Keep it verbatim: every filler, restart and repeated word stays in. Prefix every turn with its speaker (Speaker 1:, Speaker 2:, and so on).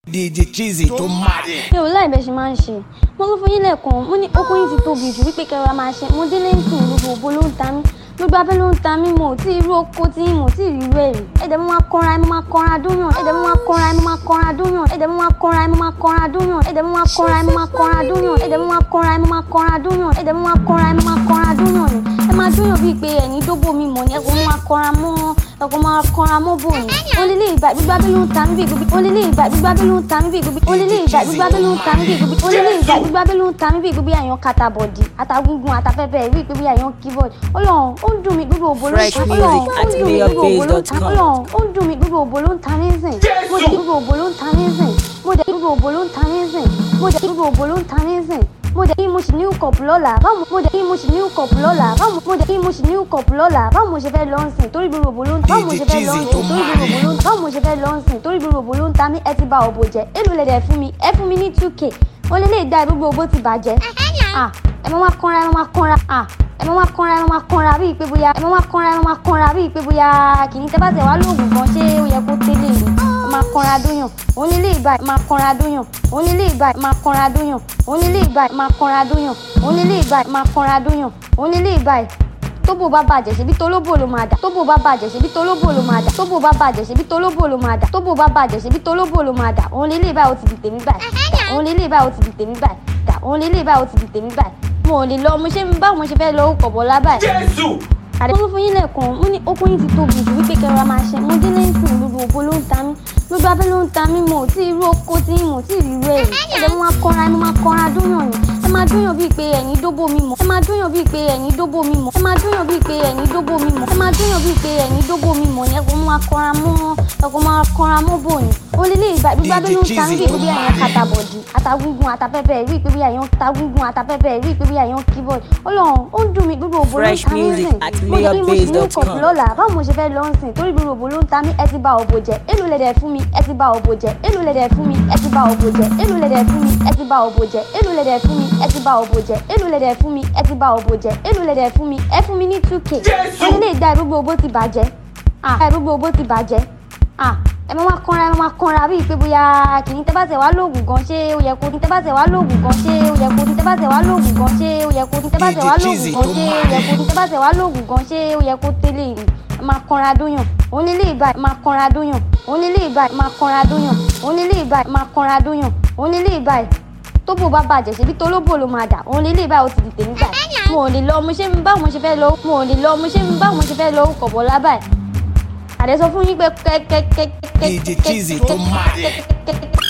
Speaker 1: D J Cheesy tó máa dé.
Speaker 2: Mi ò láì bẹ́ẹ̀ ṣe máa ń ṣe. Mo ló fún yín lẹ́ẹ̀kan, mo ní okun yín ti tóbi jù wípé kẹrọ máa ṣe. Mo délé ń sìn gbogbo òbó ló ń ta mí. Gbogbo abẹ́ ló ń ta mí, mo ò tí irú oko tí mo ò tí ì rí rú ẹ̀rí. Ẹ̀dẹ̀ mo máa kọ́ra ẹ̀ mo máa kọ́ra dúnyàn. Ẹ̀dẹ̀ mo máa kọ́ra ẹ̀ mo máa kọ́ra dúnyàn. Ẹ̀dẹ̀ mo máa kọ́ra ẹ̀ mo máa kọ́ra dúnyàn. Ẹ̀dẹ̀ mo máa kọ́ra ẹ̀ mo máa kọ́ra dúnyàn. Ẹ̀dẹ̀ mo máa kọ́ra ẹ̀ mo máa kọ́ra dúnyàn. Ẹ̀dẹ̀ mo máa kọ́ra ẹ̀ mo máa kọ́ra dúnyàn ni. Ẹ máa dúnyàn bíi pé ẹ̀yin dóbò mi mọ̀ ni ẹ kò máa kọ́ra mọ́ ẹ kò máa kọ́ra mọ́ bò ni. Ó lé lé ìgbà gbígbá bí ló ń ta mí bí gbogbo. Ó lé lé ìgbà gbígbá bí ló ń ta mí bí gbogbo. Ó lé lé ìgbà gbígbá bí ló ń ta mí bí gbogbo. Ó lé lé ìgbà gbígbá bí ló ń ta mí bí gbogbo àyàn katabọ̀dì àtàgùngùn àtàfẹ́fẹ́ rí gbogbo àyàn keyboard. Ọlọ́run ó ń dùn mí gbogbo òbó ló ń ta. Ọlọ́run ó ń dùn mí gbogbo òbó ló ń ta. Ọlọ́run ó ń dùn mí gbogbo òbó ló ń ta mí sìn. Mo dẹ̀ gbogbo òbó ló ń ta mí sìn. Mo dẹ̀ gbogbo òbó ló ń ta mí sìn. Mo dẹ̀ gbogbo òbó ló ń ta mí sìn. Mo dẹ̀ kí mo sì ní kọ̀pù lọ́la. Báwo mo dẹ̀ kí mo sì ní kọ̀pù lọ́la. Báwo mo dẹ̀ kí mo sì ní kọ̀pù lọ́la. Báwo mo ṣe fẹ́ lọ sìn torí gbogbo òbó ló ń ta. Báwo mo ṣe fẹ́ lọ sìn torí gbogbo òbó ló ń ta. Báwo mo ṣe fẹ́ lọ sìn torí gbogbo òbó ló ń ta mí. Ẹ ti ba òbò jẹ́. Èló lẹ dẹ̀ fún mi. Ẹ fún mi ní two k. Ó lé lè dá gbogbo òbó ti bàjẹ́. Ah, ẹ máa wá kanra ẹ máa kanra. Ah, ẹ máa wá kanra ẹ máa kanra bíi pé bóyá ẹ máa wá kanra ẹ máa kanra bíi pé bóyá kì í tẹ́ bá tẹ̀ wá lóògùn gan ṣé ó yẹ kó tẹ́lẹ̀ ni. Máa kanra dóyàn. Ó lé lè ìbá máa kanra dóyàn. Ó lé lè ìbá máa kanra dóyàn. Ó lé lè ìbá máa kanra dóyàn. Ó lé lè ìbá máa kanra dóyàn. Ó lé lè ìbá tóbò bá bàjẹ́ ṣebí tolóbò ló máa dà. Tóbò bá bàjẹ́ ṣebí tolóbò ló máa dà. Tóbò bá bàjẹ́ ṣebí tolóbò ló máa dà. Tóbò bá bàjẹ́ ṣebí tolóbò ló máa dà. Òun lélẹ̀ báyìí ó ti di tèmi báyìí. Òun lélẹ̀ báyìí ó ti di tèmi báyìí. Òun lélẹ̀ báyìí ó ti di tèmi báyìí. Mo ò lè lọ mo ṣe báwo mo ṣe fẹ́ lọ ọkọ̀ bọ̀ lábàá.
Speaker 1: Jésù.
Speaker 2: Àdéhùn fún yín lẹ́ẹ̀kan, mo ní okun yín ti tóbi jù wípé kẹrọ máa ṣe. Mo délé ń sìn gbogbo òbó ló ń ta mí. Gbogbo abẹ́ ló ń ta mí, mo ò tí irú oko tí mo ò tí ì rí rú ẹ̀rí. Ẹ̀dẹ̀ mo máa kọ́ra ẹ̀ mo máa kọ́ra dúnyàn ni. Ẹ máa dúnyàn bíi pé ẹ̀yin dóbò mi mọ̀. Ẹ máa dúnyàn bíi pé ẹ̀yin dóbò mi mọ̀. Ẹ máa dúnyàn bíi pé ẹ̀yin dóbò mi mọ̀. Ẹ máa dúnyàn bíi pé ẹ̀yin dóbò mi mọ̀ ni ẹ kò máa kọ́ra mọ́ ẹ kò máa kọ́ra mọ́ bò ni. Ó lé lé ìgbà gbígbá bí ló ń ta mí bí gbogbo àyàn katabọ̀dì àtàgùngùn àtàfẹ́fẹ́ rí gbogbo àyàn tagùngùn àtàfẹ́fẹ́ rí gbogbo àyàn keyboard. Ọlọ́run ó ń dùn mí gbogbo òbó ló ń ta mí sìn. Mo dẹ̀ kí mo sì ní kọ̀pù lọ́la. Báwo mo ṣe fẹ́ lọ sìn torí gbogbo òbó ló ń ta mí. Ẹ ti ba òbò jẹ́. Èló lẹ dẹ̀ fún mi. Ẹ ti ba òbò jẹ́. Èló lẹ dẹ̀ fún mi. Ẹ ti ba òbò jẹ́. Èló lẹ dẹ̀ fún mi. Ẹ ti ba òbò jẹ́. Èló lẹ dẹ̀ fún mi. Ẹ ti ba òbò jẹ́. Èló lẹ dẹ̀ fún mi. Ẹ ti ba òbò jẹ́. Èló lẹ dẹ̀ fún mi. Ẹ fún mi ní two k. Ó lè dá gbogbo òbó ti bàjẹ́. Ah, gbogbo òbó ti bàjẹ́. Ah, ẹ máa wá kanra ẹ máa kanra bíi pé bóyá kì í tẹ́ bá tẹ̀ wá lóògùn gan ṣé ó yẹ kó ní tẹ́ bá tẹ̀ wá lóògùn gan ṣé ó yẹ kó ní tẹ́ bá tẹ̀ wá lóògùn gan ṣé ó yẹ kó ní tẹ́ bá tẹ̀ wá lóògùn gan ṣé ó yẹ kó ní tẹ́ bá tẹ̀ wá lóògùn gan ṣé ó yẹ kó tẹ́lẹ̀ ni. Ẹ máa kanra dóyàn. Ó lé lé ìbá máa kanra dóyàn. Ó lé lé ìbá máa kanra dóyàn. Ó lé lé ìbá máa kanra dóyàn. Ó lé lé ìbá tóbò bá bàjẹ́ ṣebí tolóbò ló máa dà. Òun lélẹ̀ báyìí ó ti di tèmi báyìí. Mo ò lè lọ mo ṣe báwo mo ṣe fẹ́ lọ. Mo ò lè lọ mo ṣe báwo mo ṣe fẹ́ lọ ọkọ̀ bọ̀ lábàá. Àdé sọ fún yín pé kẹ́kẹ́kẹ́kẹ́.
Speaker 1: D J Cheesy tó máa dé.